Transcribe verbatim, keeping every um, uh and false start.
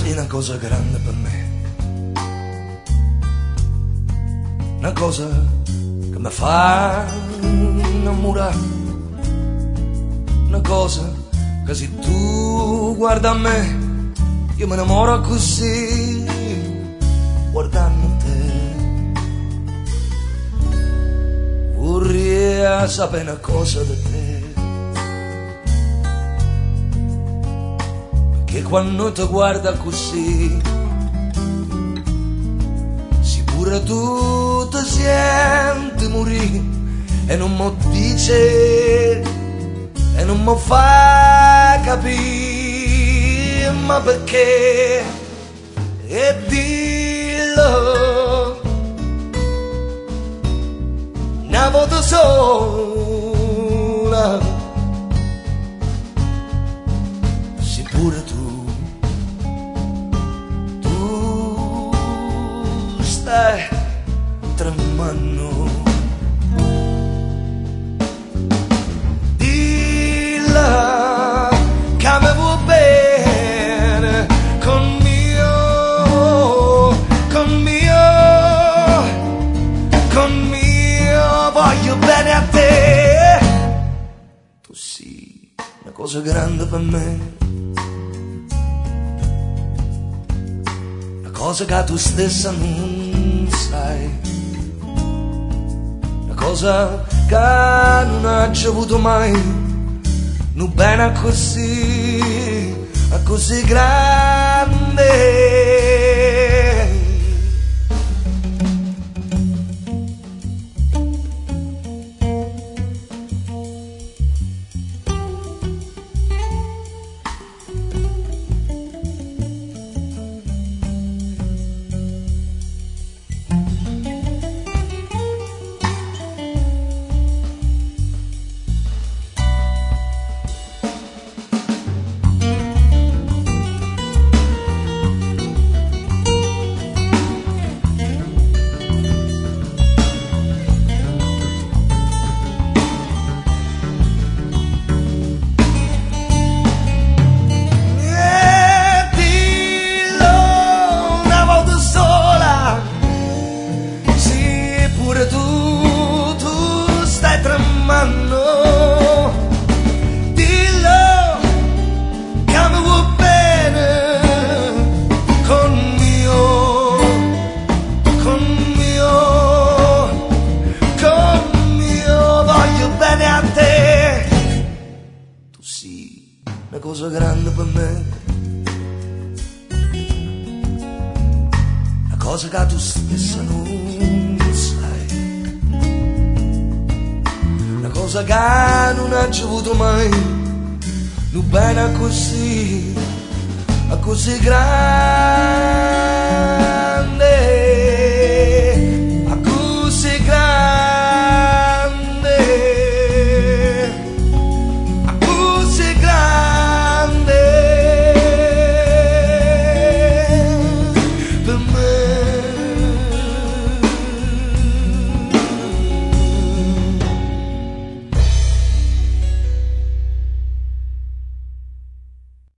Sei una cosa grande per me, una cosa che mi fa innamorare, una cosa che se tu guarda a me io mi innamoro così, guardando te. Vorrei sapere una cosa di te, che quando ti guarda così, sicura tu ti senti morire e non mi dice e non mi fa capire, ma perché? E dillo una volta sola, se pure tu, tu stai tremando. Dilla che mi vuoi bene, con mio, con mio, con mio, voglio bene a te. Tu sei una cosa grande per me, una cosa che tu stessa non sai, una cosa che non hai avuto mai, non bene così, così grande. Una cosa grande per me, una cosa che tu stessa non sai, una cosa che non hai avuto mai, non bene così, così grande.